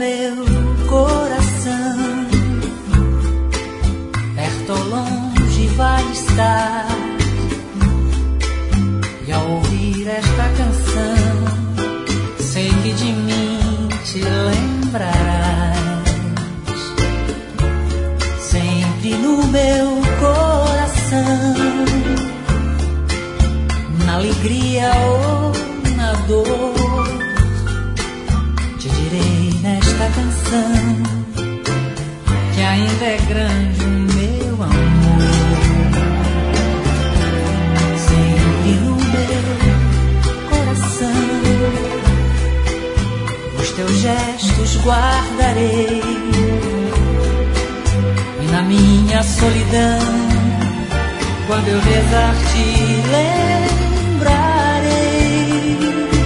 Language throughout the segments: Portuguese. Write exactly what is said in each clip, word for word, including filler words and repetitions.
meu coração, perto ou longe vai estar. E ao ouvir esta canção, sei que de mim te lembrarás. Sempre no meu coração, na alegria ou na dor, te direi nesta canção que ainda é grande o meu amor. Sempre no meu coração, os teus gestos guardarei, e na minha solidão, quando eu rezar te lembrarei.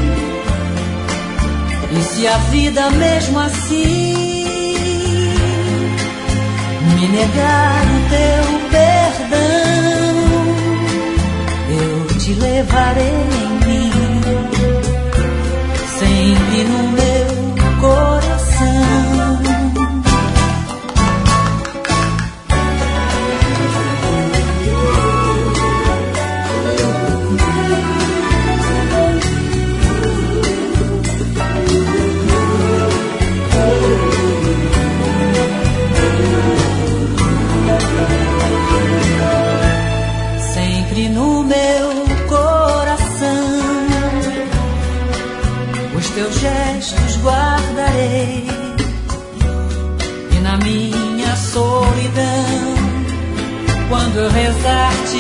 E se a vida mesmo assim me negar o teu perdão, eu te levarei em mim, sempre no meu coração. No meu coração, os teus gestos guardarei, e na minha solidão, quando eu rezar te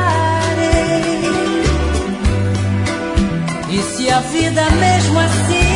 lembrarei. E se a vida mesmo assim